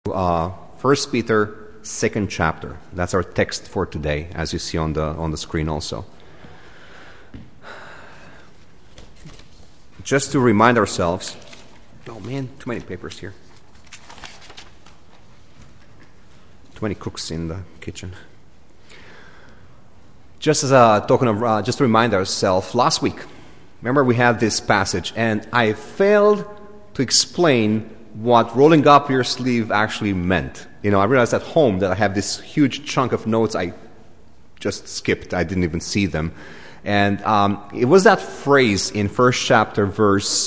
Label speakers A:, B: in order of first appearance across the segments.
A: 1 Peter, 2nd chapter. That's our text for today, as you see on the screen also. Just to remind ourselves, oh man, too many papers here. Too many cooks in the kitchen. Just as a token of, just to remind ourselves, last week, remember we had this passage, and I failed to explain what rolling up your sleeve actually meant. I realized at home that I have this huge chunk of notes I just skipped. I didn't even see them. And it was that phrase in 1st chapter, verse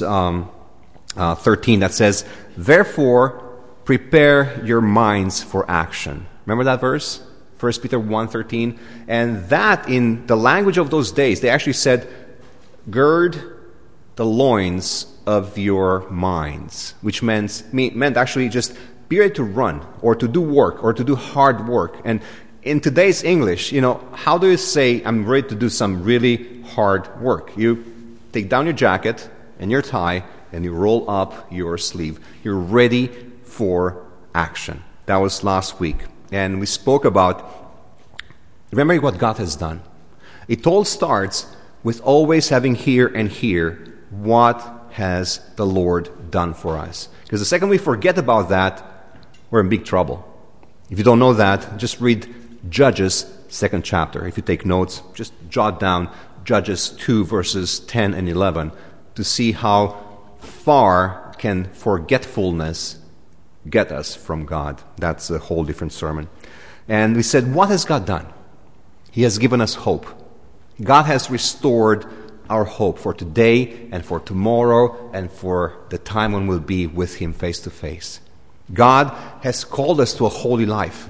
A: 13, that says, "Therefore, prepare your minds for action." Remember that verse? 1 Peter 1:13. And that, in the language of those days, they actually said, "Gird the loins of your minds," which meant actually just be ready to run or to do work or to do hard work. And in today's English, how do you say, "I'm ready to do some really hard work"? You take down your jacket and your tie and you roll up your sleeve. You're ready for action. That was last week. And we spoke about remembering what God has done. It all starts with always having here and here, what has the Lord done for us? Because the second we forget about that, we're in big trouble. If you don't know that, just read Judges 2nd chapter. If you take notes, just jot down Judges 2 verses 10 and 11 to see how far can forgetfulness get us from God. That's a whole different sermon. And we said, what has God done? He has given us hope. God has restored our hope for today and for tomorrow and for the time when we'll be with Him face to face. God has called us to a holy life.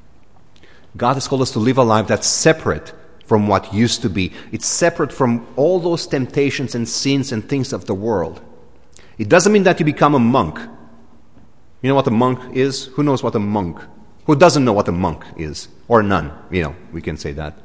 A: God has called us to live a life that's separate from what used to be. It's separate from all those temptations and sins and things of the world. It doesn't mean that you become a monk. You know what a monk is? Who knows what a monk? Who doesn't know what a monk is? Or a nun, we can say that.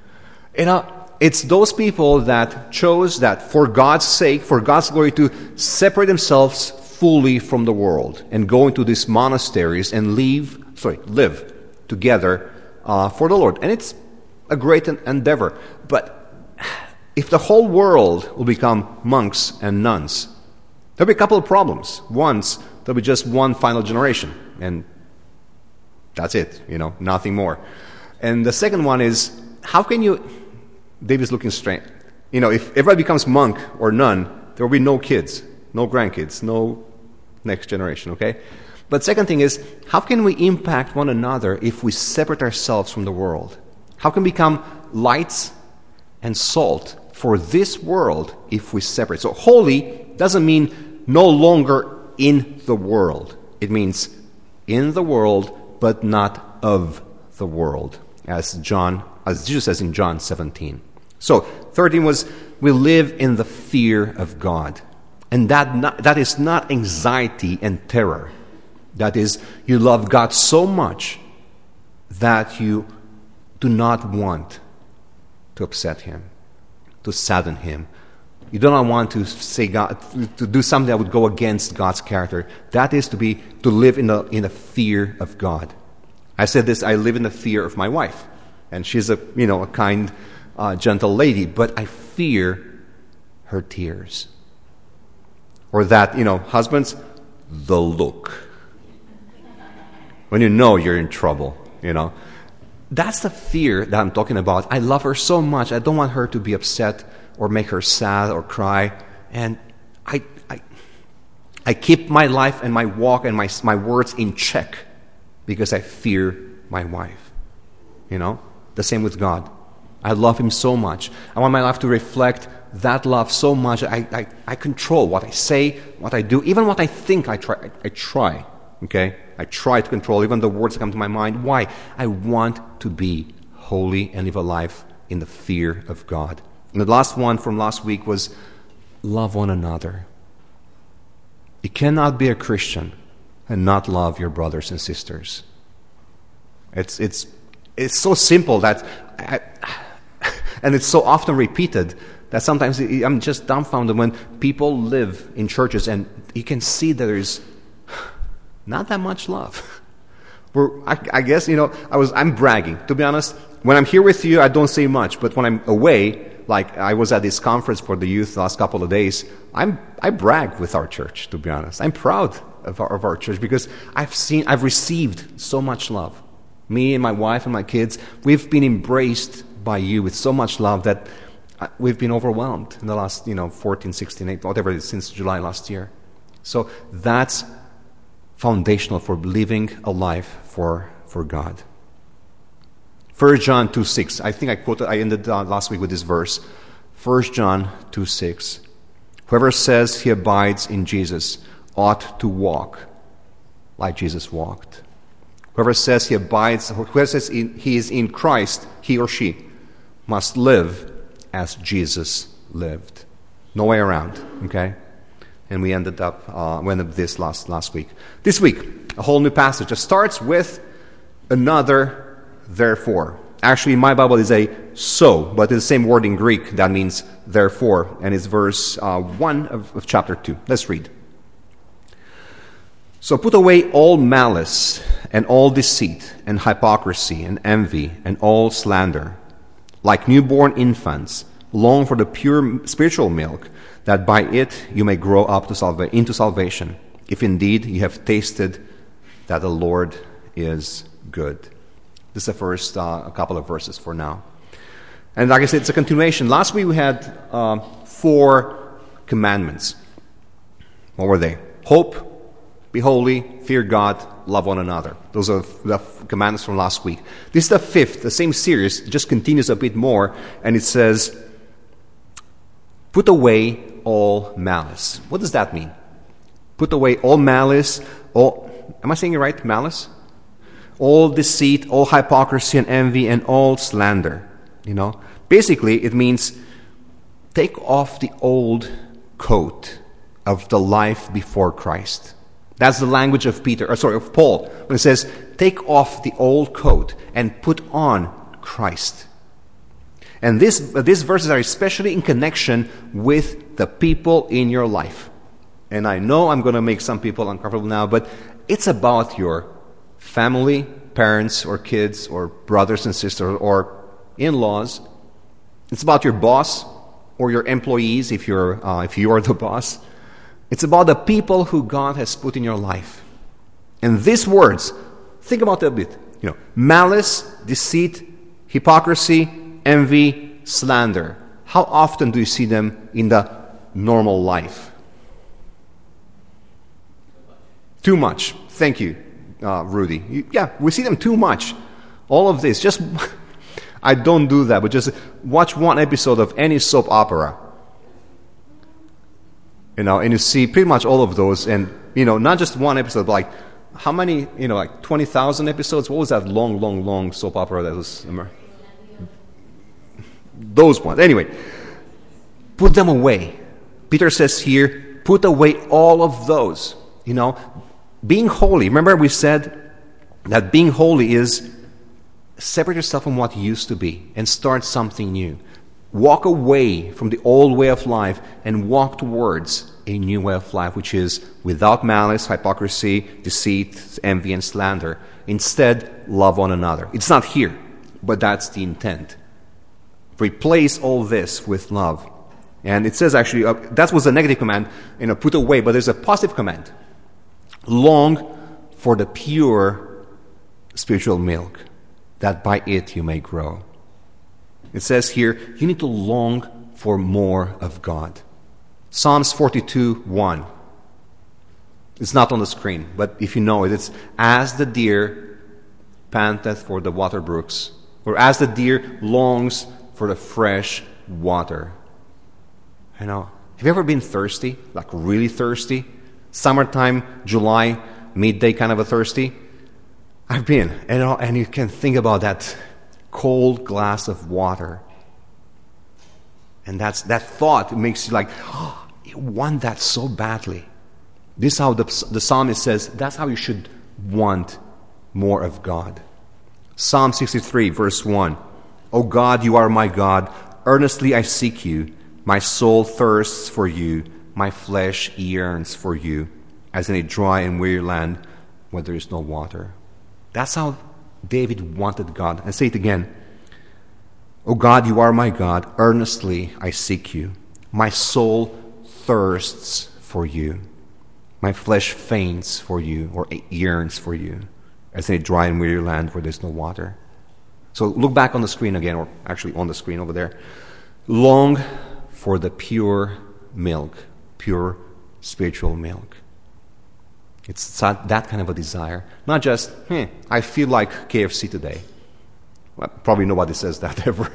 A: It's those people that chose that for God's sake, for God's glory, to separate themselves fully from the world and go into these monasteries and live together for the Lord. And it's a great endeavor. But if the whole world will become monks and nuns, there'll be a couple of problems. Once, there'll be just one final generation, and that's it, nothing more. And the second one is, how can you... David's looking straight. If everybody becomes monk or nun, there will be no kids, no grandkids, no next generation, okay? But second thing is, how can we impact one another if we separate ourselves from the world? How can we become lights and salt for this world if we separate? So holy doesn't mean no longer in the world. It means in the world, but not of the world, as Jesus says in John 17. So 13 was, we live in the fear of God. And that is not anxiety and terror. That is, you love God so much that you do not want to upset Him, to sadden Him. You do not want to say God, to do something that would go against God's character. That is to live in the fear of God. I said this, I live in the fear of my wife. And she's a kind, gentle lady, but I fear her tears. Or that, husbands, the look. When you're in trouble, That's the fear that I'm talking about. I love her so much. I don't want her to be upset or make her sad or cry. And I keep my life and my walk and my words in check because I fear my wife. The same with God. I love Him so much. I want my life to reflect that love so much. I control what I say, what I do, even what I think. I try. Okay? I try to control even the words that come to my mind. Why? I want to be holy and live a life in the fear of God. And the last one from last week was love one another. You cannot be a Christian and not love your brothers and sisters. It's so simple that, and it's so often repeated that sometimes I'm just dumbfounded when people live in churches and you can see that there's not that much love. I guess, I'm bragging. To be honest, when I'm here with you, I don't say much. But when I'm away, like I was at this conference for the youth the last couple of days, I brag with our church, to be honest. I'm proud of our church because I've received so much love. Me and my wife and my kids, we've been embraced by you with so much love that we've been overwhelmed in the last, 14, 16, 18, whatever it is, since July last year. So that's foundational for living a life for God. 1 John 2:6. I think I ended last week with this verse. 1 John 2:6. Whoever says he abides in Jesus ought to walk like Jesus walked. Whoever says he is in Christ, he or she must live as Jesus lived. No way around, okay? And we ended up this last week. This week, a whole new passage. It starts with another therefore. Actually, in my Bible, it's a so, but it's the same word in Greek that means therefore, and it's verse 1 of chapter 2. Let's read. So put away all malice and all deceit and hypocrisy and envy and all slander. Like newborn infants, long for the pure spiritual milk, that by it you may grow up into salvation, if indeed you have tasted that the Lord is good. This is the first couple of verses for now. And like I said, it's a continuation. Last week we had 4 commandments. What were they? Hope, be holy, fear God, love one another. Those are the commandments from last week. This is the 5th, the same series, just continues a bit more, and it says, put away all malice. What does that mean? Put away all malice, am I saying it right? Malice? All deceit, all hypocrisy and envy, and all slander. Basically, it means take off the old coat of the life before Christ. That's the language of of Paul, when it says, take off the old coat and put on Christ. And these verses are especially in connection with the people in your life. And I know I'm going to make some people uncomfortable now, but it's about your family, parents or kids or brothers and sisters or in-laws. It's about your boss or your employees if you are the boss. It's about the people who God has put in your life. And these words, think about it a bit. Malice, deceit, hypocrisy, envy, slander. How often do you see them in the normal life? Too much. Thank you, Rudy. We see them too much. All of this. I don't do that, but just watch one episode of any soap opera. And you see pretty much all of those, and not just one episode, but like how many, like 20,000 episodes? What was that long soap opera that was? Those ones. Anyway, put them away. Peter says here, put away all of those. Being holy. Remember we said that being holy is separate yourself from what used to be and start something new. Walk away from the old way of life and walk towards a new way of life, which is without malice, hypocrisy, deceit, envy, and slander. Instead, love one another. It's not here, but that's the intent. Replace all this with love. And it says actually, that was a negative command, put away, but there's a positive command. Long for the pure spiritual milk, that by it you may grow. It says here, you need to long for more of God. Psalms 42:1. It's not on the screen, but if you know it, it's as the deer panteth for the water brooks, or as the deer longs for the fresh water. Have you ever been thirsty? Like really thirsty? Summertime, July, midday kind of a thirsty? I've been, and you can think about that cold glass of water. And that thought makes you like, you want that so badly. This is how the psalmist says, that's how you should want more of God. Psalm 63, verse 1. O God, you are my God. Earnestly I seek you. My soul thirsts for you. My flesh yearns for you, as in a dry and weary land where there is no water. That's how David wanted God. I say it again. O God, you are my God. Earnestly I seek you. My soul thirsts for you. My flesh faints for you, or yearns for you, as in a dry and weary land where there's no water. So look back on the screen again, or actually on the screen over there. Long for the pure milk, pure spiritual milk. It's that kind of a desire. Not just, I feel like KFC today. Well, probably nobody says that ever.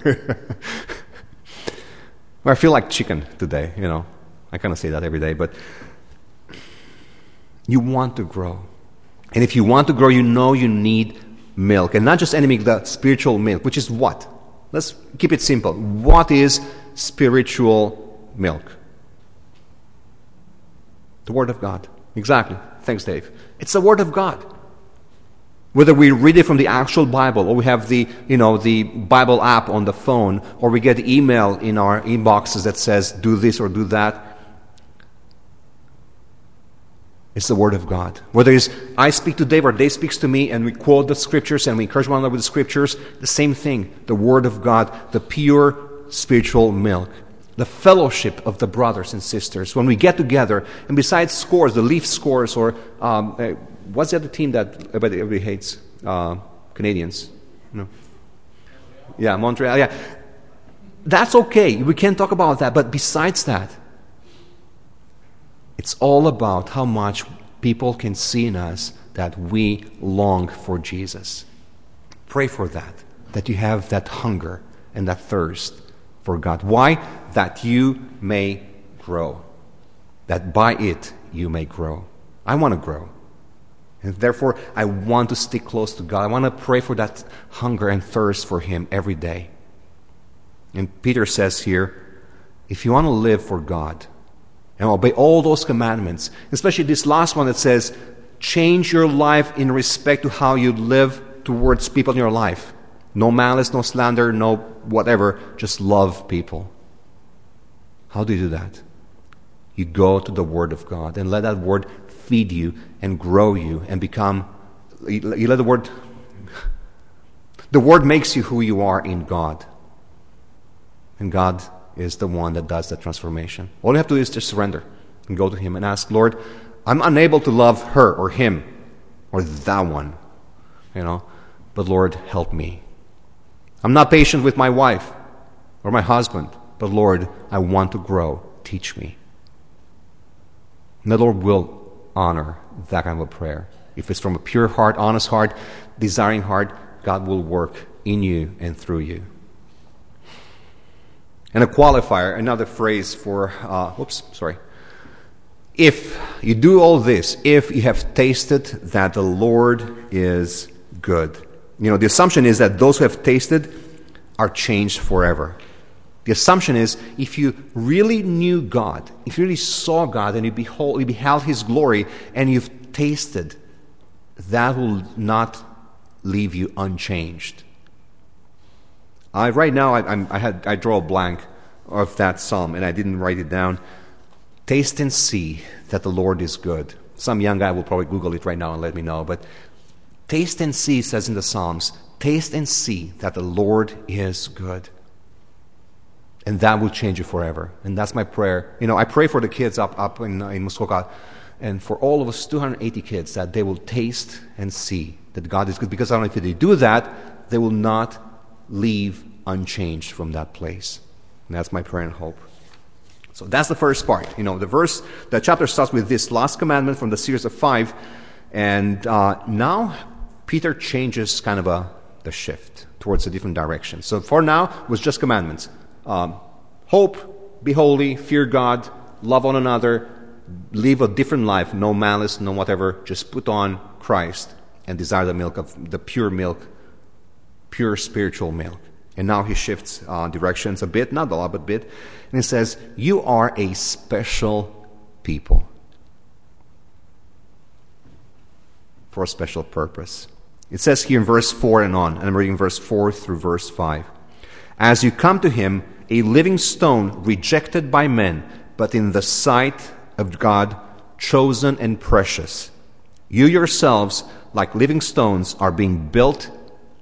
A: Or I feel like chicken today, I kind of say that every day, but you want to grow. And if you want to grow, you know you need milk. And not just any milk, the spiritual milk, which is what? Let's keep it simple. What is spiritual milk? The Word of God. Exactly. Thanks, Dave. It's the Word of God. Whether we read it from the actual Bible, or we have the Bible app on the phone, or we get email in our inboxes that says, do this or do that. It's the Word of God. Whether it's I speak to Dave or Dave speaks to me and we quote the Scriptures and we encourage one another with the Scriptures, the same thing. The Word of God, the pure spiritual milk. The fellowship of the brothers and sisters. When we get together, and besides scores, the Leaf scores, or what's the other team that everybody hates? Canadians. No. Yeah, Montreal. Yeah. That's okay. We can talk about that. But besides that, it's all about how much people can see in us that we long for Jesus. Pray for that you have that hunger and that thirst for God. Why? That you may grow. That by it you may grow. I want to grow. And therefore, I want to stick close to God. I want to pray for that hunger and thirst for Him every day. And Peter says here, if you want to live for God and obey all those commandments, especially this last one that says, change your life in respect to how you live towards people in your life. No malice, no slander, no whatever. Just love people. How do you do that? You go to the Word of God and let that Word feed you and grow you and become, you let the Word makes you who you are in God. And God is the one that does that transformation. All you have to do is just surrender and go to Him and ask, Lord, I'm unable to love her or him or that one, but Lord, help me. I'm not patient with my wife or my husband, but Lord, I want to grow. Teach me. And the Lord will honor that kind of a prayer. If it's from a pure heart, honest heart, desiring heart, God will work in you and through you. And a qualifier, another phrase for, if you do all this, if you have tasted that the Lord is good. The assumption is that those who have tasted are changed forever. The assumption is, if you really knew God, if you really saw God and you beheld His glory and you've tasted, that will not leave you unchanged. Right now, I draw a blank of that psalm, and I didn't write it down. Taste and see that the Lord is good. Some young guy will probably Google it right now and let me know, but taste and see, says in the Psalms, taste and see that the Lord is good. And that will change you forever. And that's my prayer. I pray for the kids up in Muskoka, and for all of us 280 kids, that they will taste and see that God is good. Because I don't know, if they do that, they will not leave unchanged from that place. And that's my prayer and hope. So that's the first part. The chapter starts with this last commandment from the series of 5. And now Peter changes kind of the shift towards a different direction. So for now, it was just commandments. Hope, be holy, fear God, love one another, live a different life, no malice, no whatever. Just put on Christ and desire the milk of the pure milk, pure spiritual milk. And now he shifts directions a bit, not a lot, but a bit. And he says, you are a special people for a special purpose. It says here in verse 4 and on, and I'm reading verse 4 through verse 5. As you come to Him, a living stone rejected by men, but in the sight of God, chosen and precious. You yourselves, like living stones, are being built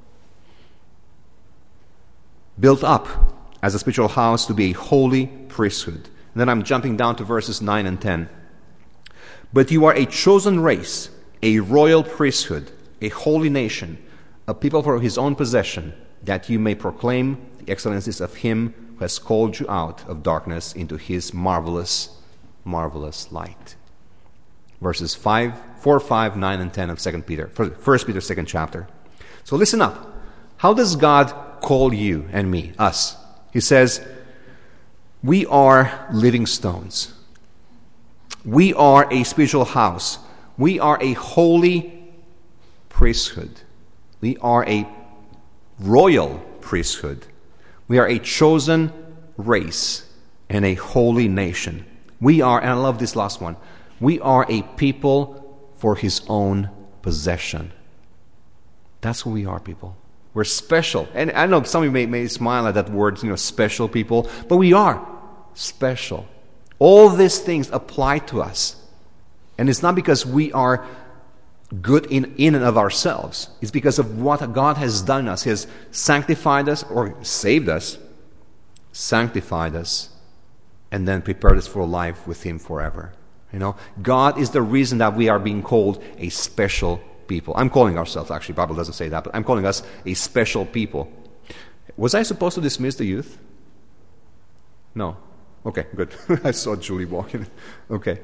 A: up as a spiritual house to be a holy priesthood. And then I'm jumping down to verses 9 and 10. But you are a chosen race, a royal priesthood, a holy nation, a people for his own possession, that you may proclaim the excellencies of him who has called you out of darkness into his marvelous, marvelous light. Verses 4, 5, 9, and 10 of 2 Peter, 1 Peter, 2nd chapter. So listen up. How does God call you and me, us? He says, we are living stones. We are a spiritual house. We are a holy priesthood. We are a royal priesthood. We are a chosen race and a holy nation. We are, and I love this last one, we are a people for his own possession. That's who we are, people. We're special. And I know some of you may smile at that word, special people, but we are special. All these things apply to us. And it's not because we are good in and of ourselves. It's because of what God has done in us. He has sanctified us, or saved us, sanctified us, and then prepared us for life with him forever. God is the reason that we are being called a special people. I'm calling ourselves, actually, the Bible doesn't say that, but I'm calling us a special people. Was I supposed to dismiss the youth? No. Okay, good. I saw Julie walking. Okay.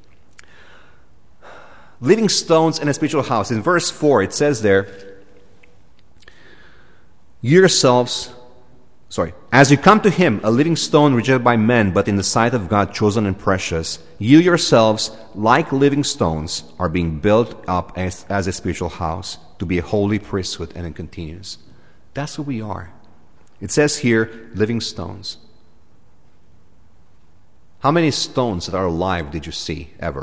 A: Living stones in a spiritual house. In verse 4, it says there, as you come to him, a living stone rejected by men, but in the sight of God chosen and precious, you yourselves, like living stones, are being built up as a spiritual house to be a holy priesthood, and it continues. That's who we are. It says here, living stones. How many stones that are alive did you see ever?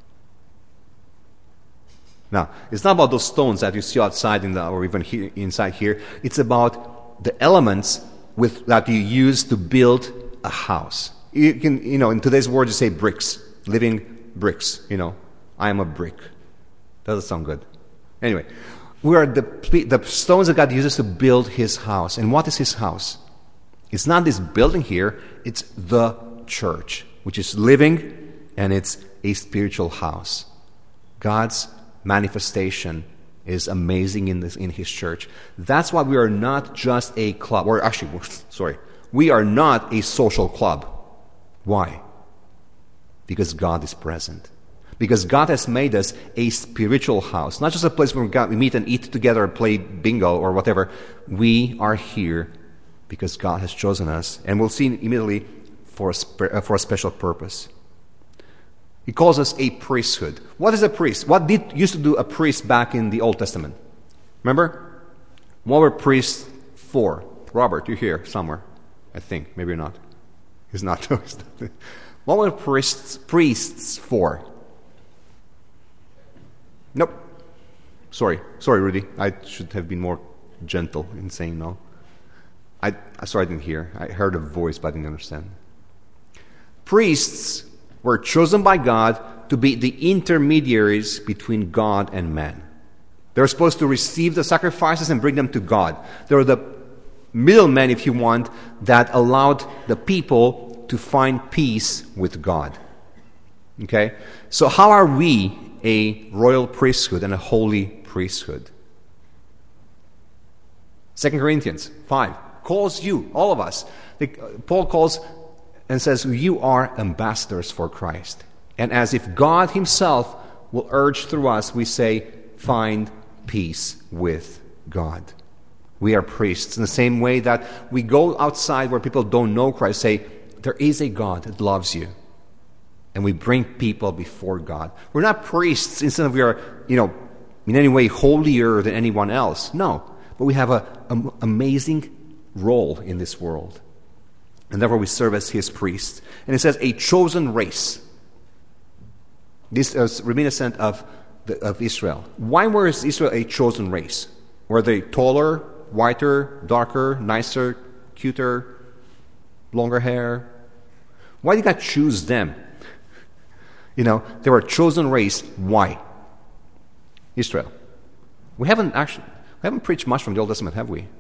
A: Now, it's not about those stones that you see outside or even here, inside here. It's about the elements that you use to build a house. You can, in today's words, you say bricks, living bricks. I am a brick. Doesn't sound good. Anyway, we are the stones that God uses to build his house. And what is his house? It's not this building here. It's the church, which is living, and it's a spiritual house. God's manifestation is amazing in his church. That's why we are not just a club, we are not a social club. Why? Because God is present. Because God has made us a spiritual house, not just a place where we meet and eat together, play bingo or whatever. We are here because God has chosen us, and we'll see immediately for a special purpose. He calls us a priesthood. What is a priest? What used to do a priest back in the Old Testament? Remember? What were priests for? Robert, you're here somewhere. I think. Maybe you're not. He's not. What were priests for? Nope. Sorry, Rudy. I should have been more gentle in saying no. I didn't hear. I heard a voice, but I didn't understand. Priests were chosen by God to be the intermediaries between God and man. They were supposed to receive the sacrifices and bring them to God. They were the middlemen, if you want, that allowed the people to find peace with God. Okay? So how are we a royal priesthood and a holy priesthood? 2 Corinthians 5 calls you, all of us. Paul calls and says, you are ambassadors for Christ. And as if God himself will urge through us, we say, find peace with God. We are priests in the same way that we go outside where people don't know Christ, say, there is a God that loves you. And we bring people before God. We're not priests instead of we are, in any way holier than anyone else. No. But we have an amazing role in this world. And therefore we serve as his priests. And it says, a chosen race. This is reminiscent of Israel. Why was Israel a chosen race? Were they taller, whiter, darker, nicer, cuter, longer hair? Why did God choose them? They were a chosen race. Why? Israel. We haven't preached much from the Old Testament, have we?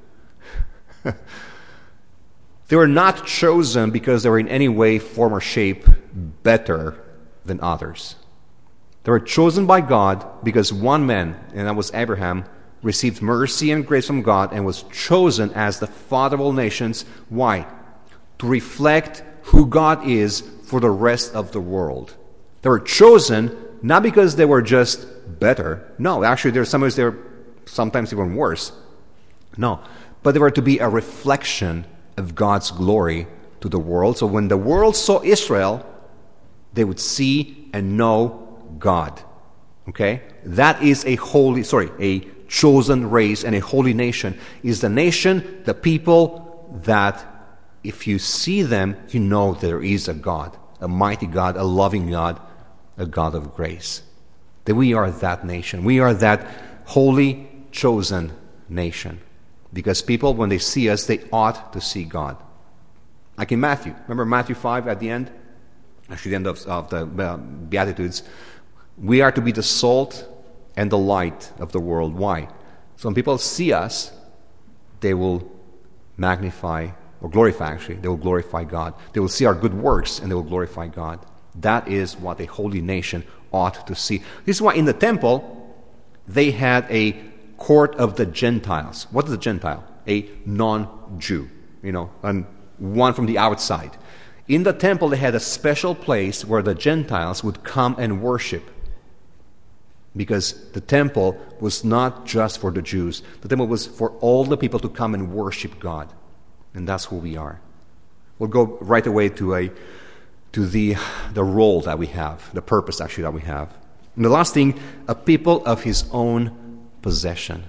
A: They were not chosen because they were in any way, form, or shape better than others. They were chosen by God because one man, and that was Abraham, received mercy and grace from God and was chosen as the father of all nations. Why? To reflect who God is for the rest of the world. They were chosen not because they were just better. No, actually, they were sometimes even worse. No, but they were to be a reflection of God's glory to the world. So when the world saw Israel, they would see and know God. Okay? That is a chosen race and a holy nation. Is the nation, the people that if you see them, you know there is a God, a mighty God, a loving God, a God of grace. That we are that nation. We are that holy, chosen nation. Because people, when they see us, they ought to see God. Like in Matthew. Remember Matthew 5 at the end? Actually, the end of the Beatitudes. We are to be the salt and the light of the world. Why? So when people see us, they will magnify, or glorify actually, they will glorify God. They will see our good works and they will glorify God. That is what a holy nation ought to see. This is why in the temple, they had a court of the Gentiles. What is a Gentile? A non-Jew, and one from the outside. In the temple, they had a special place where the Gentiles would come and worship. Because the temple was not just for the Jews. The temple was for all the people to come and worship God. And that's who we are. We'll go right away to the role that we have, the purpose actually that we have. And the last thing, a people of his own possession.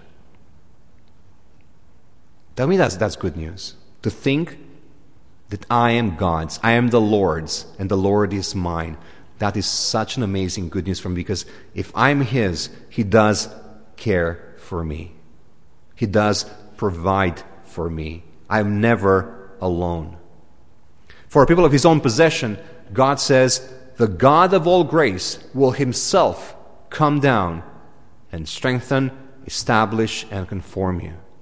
A: Tell me that's good news. To think that I am God's, I am the Lord's, and the Lord is mine. That is such an amazing good news for me, because if I'm his, he does care for me. He does provide for me. I'm never alone. For people of his own possession, God says, the God of all grace will himself come down and strengthen, establish, and confirm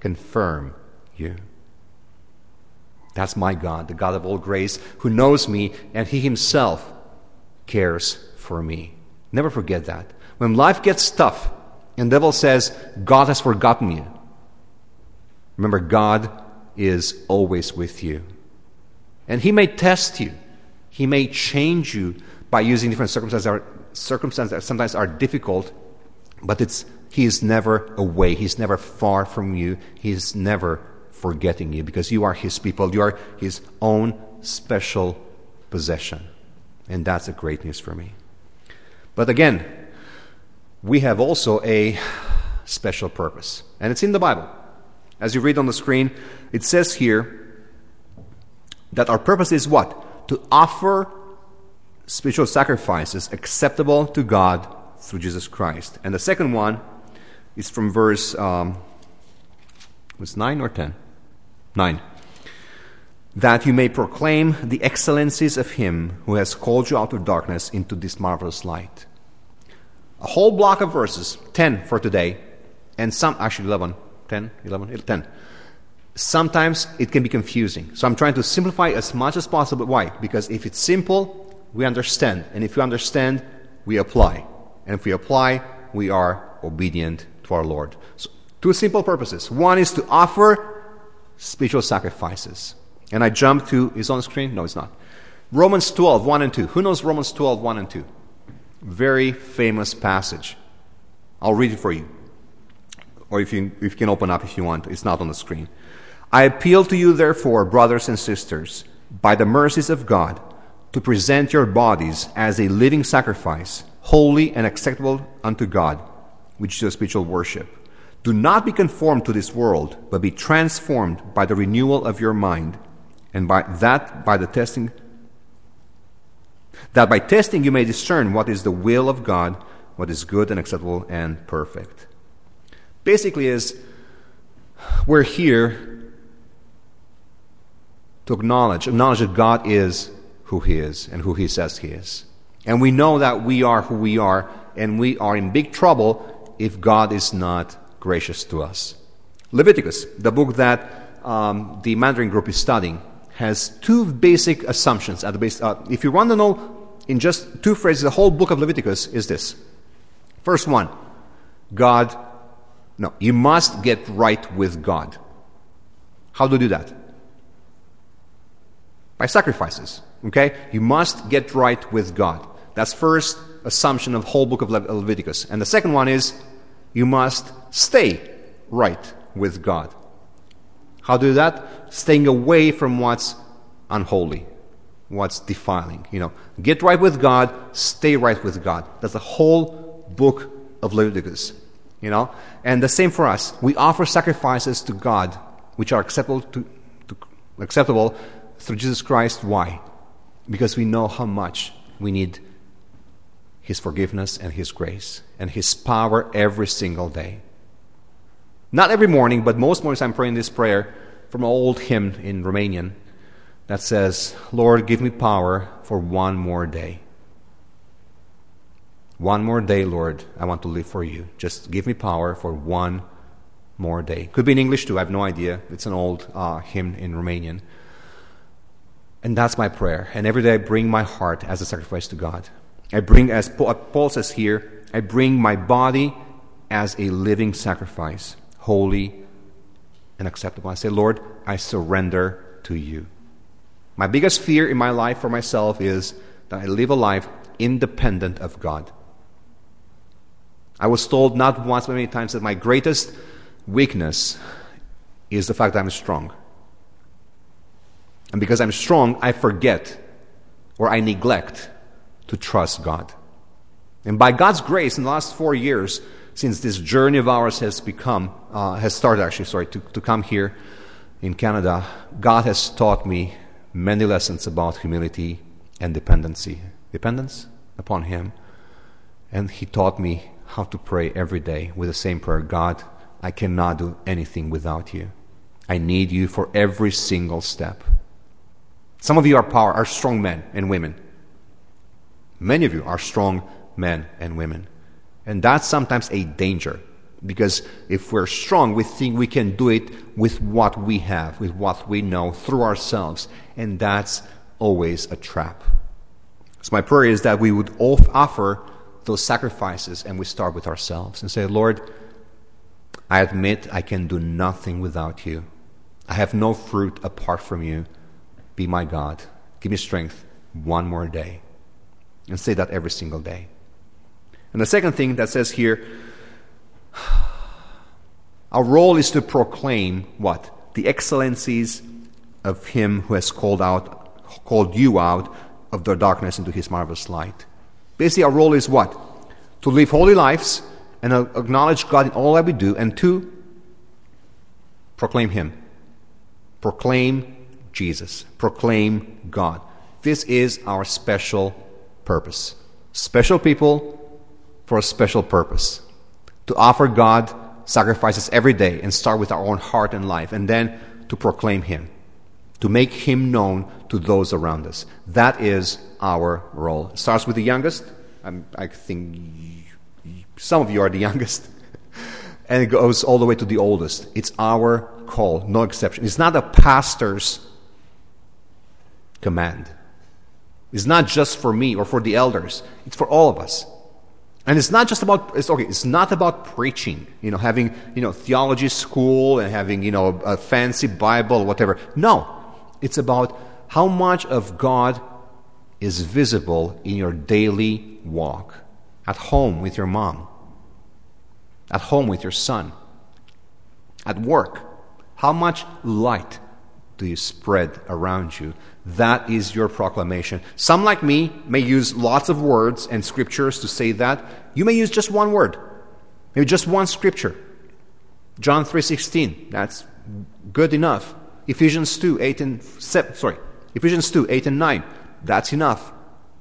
A: you. That's my God, the God of all grace, who knows me, and he himself cares for me. Never forget that. When life gets tough and the devil says, God has forgotten you, remember, God is always with you. And he may test you. He may change you by using different circumstances that sometimes are difficult, but he is never away. He's never far from you. He is never forgetting you, because you are his people. You are his own special possession. And that's a great news for me. But again, we have also a special purpose. And it's in the Bible. As you read on the screen, it says here that our purpose is what? To offer spiritual sacrifices acceptable to God through Jesus Christ. And the second one is from verse 9 or 10? 9. That you may proclaim the excellencies of him who has called you out of darkness into this marvelous light. A whole block of verses, 10 for today, and 11, 10, 11, 10. Sometimes it can be confusing. So I'm trying to simplify as much as possible. Why? Because if it's simple, we understand. And if we understand, we apply. And if we apply, we are obedient to our Lord. So, two simple purposes. One is to offer spiritual sacrifices. And I jump to, is it on the screen? No, it's not. Romans 12, 1 and 2. Who knows Romans 12, 1 and 2? Very famous passage. I'll read it for you. Or if you can open up if you want. It's not on the screen. I appeal to you, therefore, brothers and sisters, by the mercies of God, to present your bodies as a living sacrifice, holy and acceptable unto God, which is your spiritual worship. Do not be conformed to this world, but be transformed by the renewal of your mind, and by testing you may discern what is the will of God, what is good and acceptable and perfect. Basically we're here to acknowledge that God is who he is and who he says he is. And we know that we are who we are, and we are in big trouble if God is not gracious to us. Leviticus, the book that the Mandarin group is studying, has two basic assumptions at the base. If you want to know in just two phrases, the whole book of Leviticus is this. First one, you must get right with God. How do you do that? By sacrifices. Okay? You must get right with God. That's first assumption of the whole book of Leviticus. And the second one is, you must stay right with God. How do you do that? Staying away from what's unholy, what's defiling. Get right with God, stay right with God. That's the whole book of Leviticus. And the same for us. We offer sacrifices to God which are acceptable through Jesus Christ. Why? Because we know how much we need His forgiveness and His grace and His power every single day. Not every morning, but most mornings I'm praying this prayer from an old hymn in Romanian that says, Lord, give me power for one more day. One more day, Lord, I want to live for you. Just give me power for one more day. Could be in English too, I have no idea. It's an old hymn in Romanian. And that's my prayer. And every day I bring my heart as a sacrifice to God. I bring, as Paul says here, I bring my body as a living sacrifice, holy and acceptable. I say, Lord, I surrender to you. My biggest fear in my life for myself is that I live a life independent of God. I was told not once but many times that my greatest weakness is the fact that I'm strong. And because I'm strong, I forget or I neglect to trust God. And by God's grace, in the last 4 years, since this journey of ours has started to come here in Canada, God has taught me many lessons about humility and dependency. Dependence upon Him. And He taught me how to pray every day with the same prayer. God, I cannot do anything without you. I need you for every single step. Some of you are strong men and women. Many of you are strong men and women. And that's sometimes a danger. Because if we're strong, we think we can do it with what we have, with what we know, through ourselves. And that's always a trap. So my prayer is that we would offer those sacrifices and we start with ourselves and say, Lord, I admit I can do nothing without you. I have no fruit apart from you. Be my God. Give me strength one more day. And say that every single day. And the second thing that says here, our role is to proclaim what? The excellencies of Him who has called you out of the darkness into His marvelous light. Basically, our role is what? To live holy lives and acknowledge God in all that we do, and to proclaim Him. Proclaim Jesus. Proclaim God. This is our special purpose. Special people for a special purpose. To offer God sacrifices every day and start with our own heart and life, and then to proclaim Him. To make Him known to those around us. That is our role. It starts with the youngest. I think some of you are the youngest. And it goes all the way to the oldest. It's our call, no exception. It's not a pastor's command. It's not just for me or for the elders. It's for all of us. And it's not just about, it's not about preaching, having, theology school and having, a fancy Bible or whatever. No. It's about how much of God is visible in your daily walk. At home with your mom. At home with your son. At work. How much light do you spread around you? That is your proclamation. Some, like me, may use lots of words and scriptures to say that. You may use just one word. Maybe just one scripture. John 3:16. That's good enough. Ephesians 2, 8 and 9. That's enough.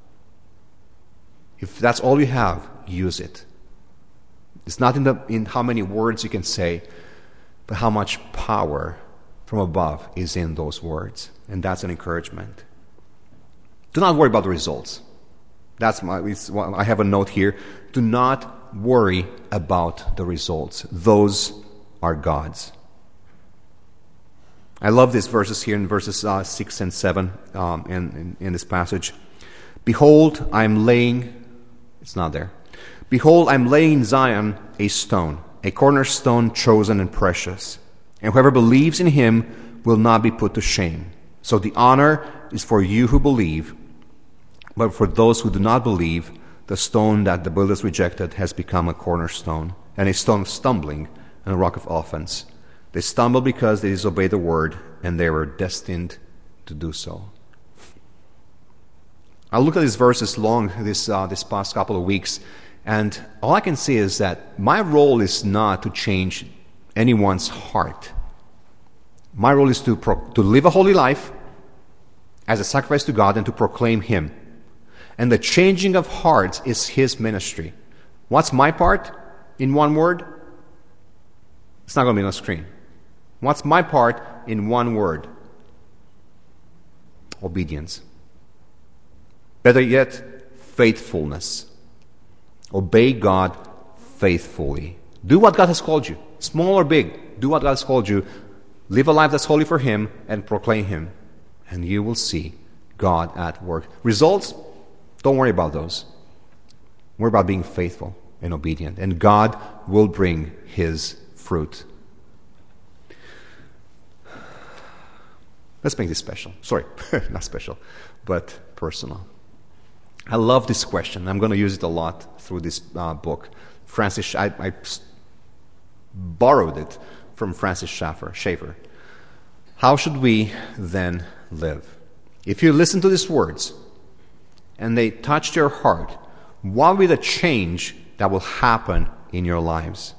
A: If that's all you have, use it. It's not in how many words you can say, but how much power from above is in those words. And that's an encouragement. Do not worry about the results. I have a note here. Do not worry about the results. Those are God's. I love these verses here in verses 6 and 7 in this passage. Behold, I'm laying, it's not there. Behold, I'm laying in Zion a stone, a cornerstone chosen and precious. And whoever believes in him will not be put to shame. So the honor is for you who believe, but for those who do not believe, the stone that the builders rejected has become a cornerstone, and a stone of stumbling, and a rock of offense. They stumbled because they disobeyed the word, and they were destined to do so. I looked at these verses this past couple of weeks, and all I can say is that my role is not to change anyone's heart. My role is to live a holy life as a sacrifice to God and to proclaim Him. And the changing of hearts is His ministry. What's my part in one word? It's not going to be on the screen. What's my part in one word? Obedience. Better yet, faithfulness. Obey God faithfully. Do what God has called you. Small or big, do what God has called you. Live a life that's holy for Him and proclaim Him. And you will see God at work. Results? Don't worry about those. Worry about being faithful and obedient. And God will bring His fruit. Let's make this special. Sorry, not special, but personal. I love this question. I'm going to use it a lot through this book. I borrowed it from Francis Schaeffer. How should we then live? If you listen to these words and they touched your heart, what will be the change that will happen in your lives?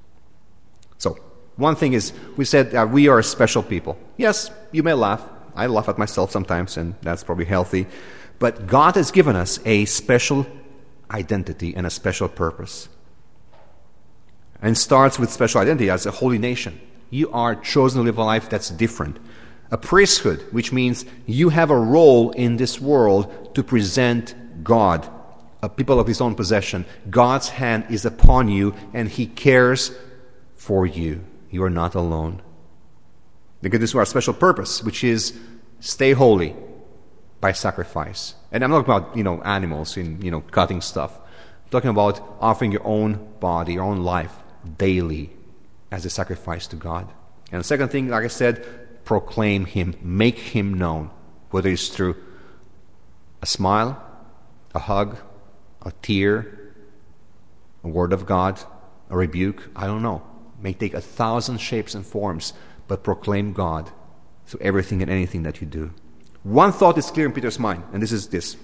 A: So, one thing is, we said that we are special people. Yes, you may laugh. I laugh at myself sometimes, and that's probably healthy. But God has given us a special identity and a special purpose. And it starts with special identity as a holy nation. You are chosen to live a life that's different. A priesthood, which means you have a role in this world to present God, a people of His own possession. God's hand is upon you, and He cares for you. You are not alone. Because this is our special purpose, which is stay holy by sacrifice. And I'm not talking about, animals and, cutting stuff. I'm talking about offering your own body, your own life daily as a sacrifice to God. And the second thing, like I said, proclaim Him. Make Him known. Whether it's through a smile, a hug, a tear, a word of God, a rebuke, I don't know. It may take 1,000 shapes and forms, but proclaim God through everything and anything that you do. One thought is clear in Peter's mind, and this is this.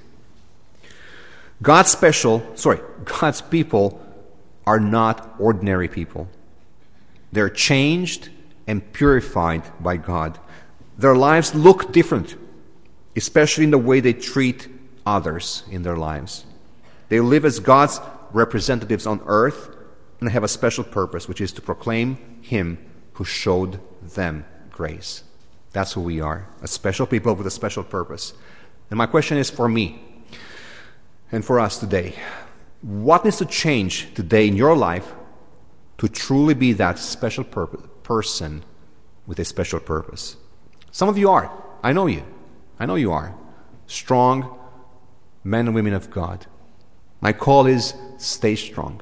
A: God's people are not ordinary people. They're changed and purified by God. Their lives look different, especially in the way they treat others in their lives. They live as God's representatives on earth, and they have a special purpose, which is to proclaim Him who showed them grace. That's who we are, a special people with a special purpose. And my question is for me and for us today. What needs to change today in your life to truly be that special person with a special purpose? Some of you are. I know you. I know you are. Strong men and women of God. My call is stay strong.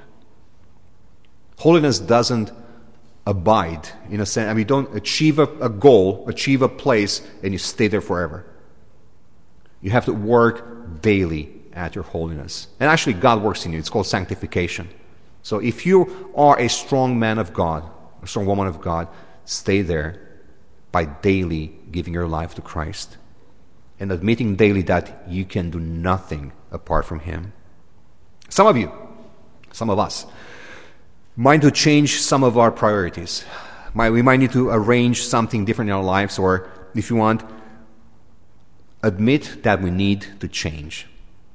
A: Holiness doesn't abide in a sense. I mean, you don't achieve a goal, achieve a place, and you stay there forever. You have to work daily at your holiness. And actually, God works in you. It's called sanctification. So if you are a strong man of God, a strong woman of God, stay there by daily giving your life to Christ and admitting daily that you can do nothing apart from Him. Some of you, some of us, might need to change some of our priorities. We might need to arrange something different in our lives, or if you want, admit that we need to change.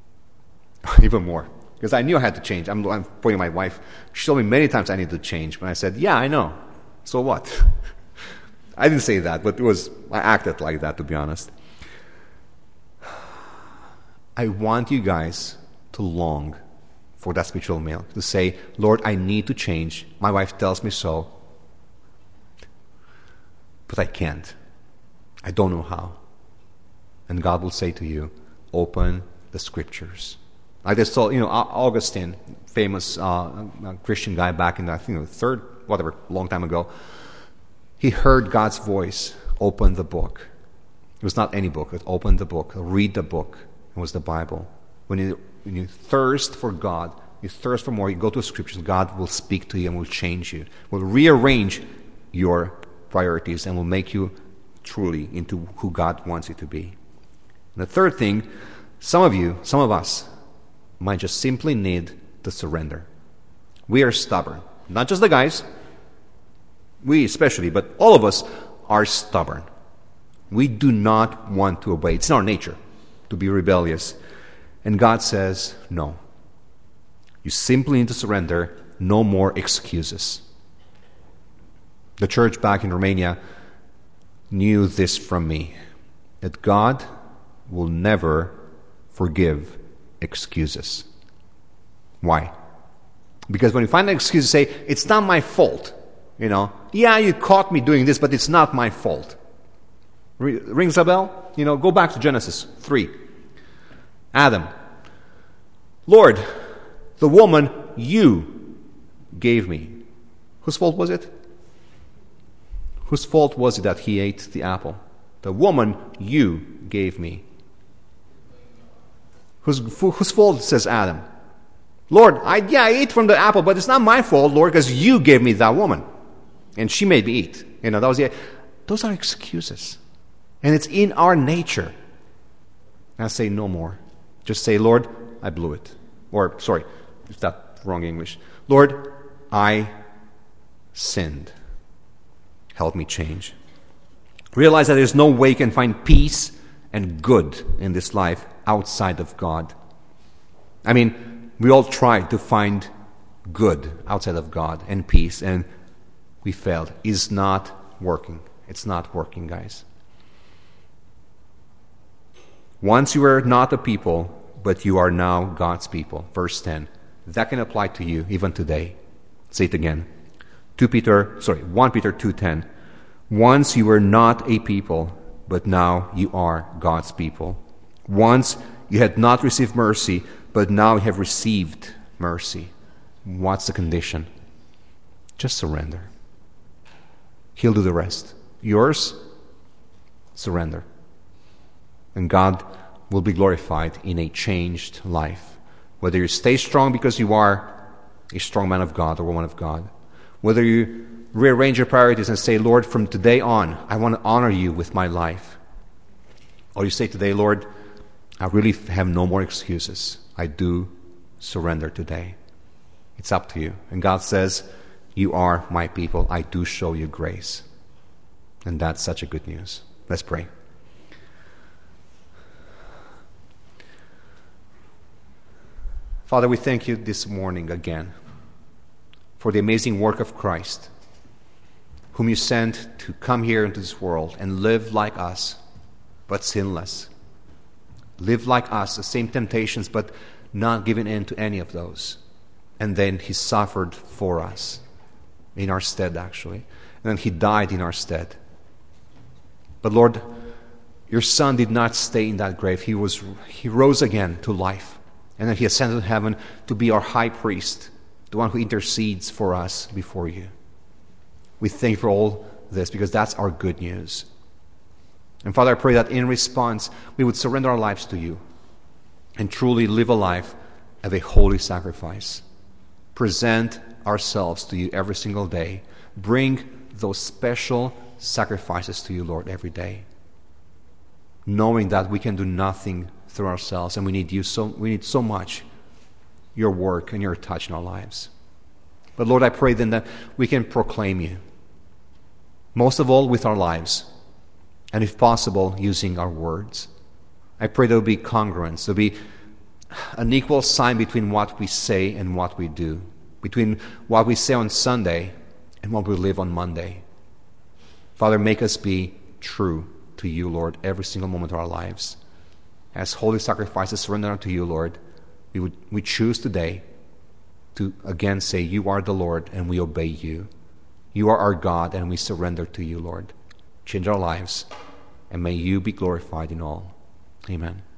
A: Even more. Because I knew I had to change. I'm pointing at my wife. She told me many times I need to change. But I said, yeah, I know. So what? I didn't say that, but I acted like that, to be honest. I want you guys to long for that spiritual milk. To say, Lord, I need to change. My wife tells me so. But I can't. I don't know how. And God will say to you, open the Scriptures. Like this, Augustine, famous Christian guy back in, I think, the third, whatever, long time ago, he heard God's voice, open the book. It was not any book. It opened the book. Read the book. It was the Bible. When you thirst for God, you thirst for more, you go to the Scriptures, God will speak to you and will change you, will rearrange your priorities and will make you truly into who God wants you to be. And the third thing, some of us, might just simply need to surrender. We are stubborn. Not just the guys, we especially, but all of us are stubborn. We do not want to obey. It's in our nature to be rebellious. And God says, no. You simply need to surrender. No more excuses. The church back in Romania knew this from me, that God will never forgive excuses. Why? Because when you find an excuse, you say, it's not my fault. Yeah, you caught me doing this, but it's not my fault. Rings a bell? Go back to Genesis 3. Adam. Lord, the woman you gave me. Whose fault was it? Whose fault was it that he ate the apple? The woman you gave me. Whose fault, says Adam? Lord, I ate from the apple, but it's not my fault, Lord, because you gave me that woman. And she made me eat. Those are excuses. And it's in our nature. And I say no more. Just say, Lord, I blew it. Or, sorry, is that wrong English? Lord, I sinned. Help me change. Realize that there's no way you can find peace and good in this life outside of God. I mean, we all try to find good outside of God and peace, and we failed. It's not working. It's not working, guys. Once you were not a people, but you are now God's people. Verse 10. That can apply to you even today. Say it again. 1 Peter 2:10. Once you were not a people, but now you are God's people. Once you had not received mercy, but now you have received mercy. What's the condition? Just surrender. He'll do the rest. Yours, surrender. And God will be glorified in a changed life. Whether you stay strong because you are a strong man of God or woman of God. Whether you rearrange your priorities and say, Lord, from today on, I want to honor you with my life. Or you say today, Lord, I really have no more excuses. I do surrender today. It's up to you. And God says, you are my people. I do show you grace. And that's such a good news. Let's pray. Father, we thank you this morning again for the amazing work of Christ, whom you sent to come here into this world and live like us, but sinless. Live like us, the same temptations, but not giving in to any of those. And then he suffered for us, in our stead actually. And then he died in our stead. But Lord, your Son did not stay in that grave. He rose again to life. And then he ascended to heaven to be our high priest, the one who intercedes for us before you. We thank you for all this because that's our good news. And Father, I pray that in response, we would surrender our lives to you and truly live a life of a holy sacrifice. Present ourselves to you every single day. Bring those special sacrifices to you, Lord, every day. Knowing that we can do nothing through ourselves and we need so much your work and your touch in our lives. But Lord, I pray then that we can proclaim you. Most of all with our lives. And if possible, using our words. I pray there will be congruence. There will be an equal sign between what we say and what we do. Between what we say on Sunday and what we live on Monday. Father, make us be true to you, Lord, every single moment of our lives. As holy sacrifices surrendered unto you, Lord, we choose today to again say, you are the Lord, and we obey you. You are our God, and we surrender to you, Lord. Change our lives, and may you be glorified in all. Amen.